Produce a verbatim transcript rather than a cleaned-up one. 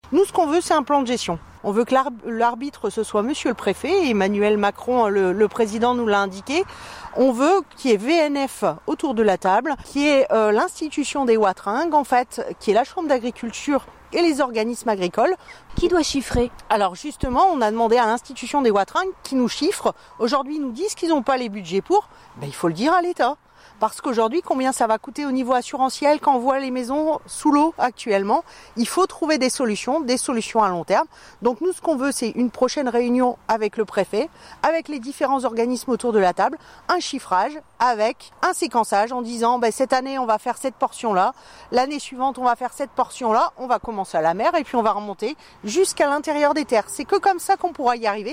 Nous, ce qu'on veut, c'est un plan de gestion. On veut que l'arbitre, ce soit monsieur le préfet, Emmanuel Macron, le, le président, nous l'a indiqué. On veut qu'il y ait V N F autour de la table, qu'il y ait euh, l'institution des Watringues, en fait, qui est la Chambre d'agriculture et les organismes agricoles. Qui doit chiffrer ? Alors justement, on a demandé à l'institution des Watringues qui nous chiffre. Aujourd'hui, ils nous disent qu'ils n'ont pas les budgets pour. Ben, il faut le dire à l'État. Parce qu'aujourd'hui, combien ça va coûter au niveau assurantiel quand on voit les maisons sous l'eau actuellement ? Il faut trouver des solutions, des solutions à long terme. Donc nous, ce qu'on veut, c'est une prochaine réunion avec le préfet, avec les différents organismes autour de la table, un chiffrage avec un séquençage en disant ben, cette année, on va faire cette portion-là, l'année suivante, on va faire cette portion-là, on va commencer à la mer et puis on va remonter jusqu'à l'intérieur des terres. C'est que comme ça qu'on pourra y arriver.